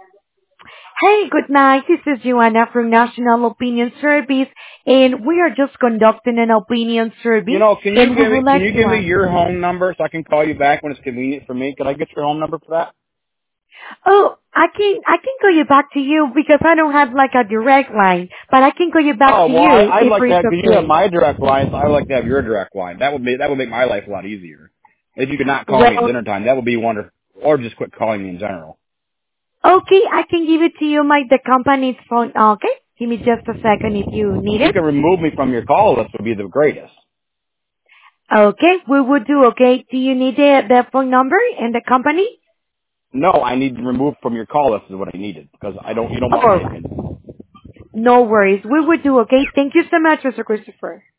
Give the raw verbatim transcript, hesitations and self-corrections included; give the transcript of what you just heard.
Hey, good night. This is Joanna from National Opinion Service, and we are just conducting an opinion You survey, know, can you and we give me would can like you to give me ask. your home number so I can call you back when it's convenient for me? Could I get your home number for that? Oh, I can I can call you back to you because I don't have like a direct line, but I can call you back Oh to well, I, you I'd if like to it's have because you have okay. my direct line, so I'd like to have your direct line. That would be that would make my life a lot easier. If you could not call me at Well, dinner time, that would be wonderful. Or just quit calling me in general. okay, I can give it to you, my the company's phone. Okay, give me just a second if you need If you it. could remove me from your call list, would be the greatest. Okay, we would do. Okay, do you need the the phone number and the company? No, I need to remove from your call list is what I needed because I don't you don't want me Oh, taken. no worries. We would do. Okay, thank you so much, Mister Christopher.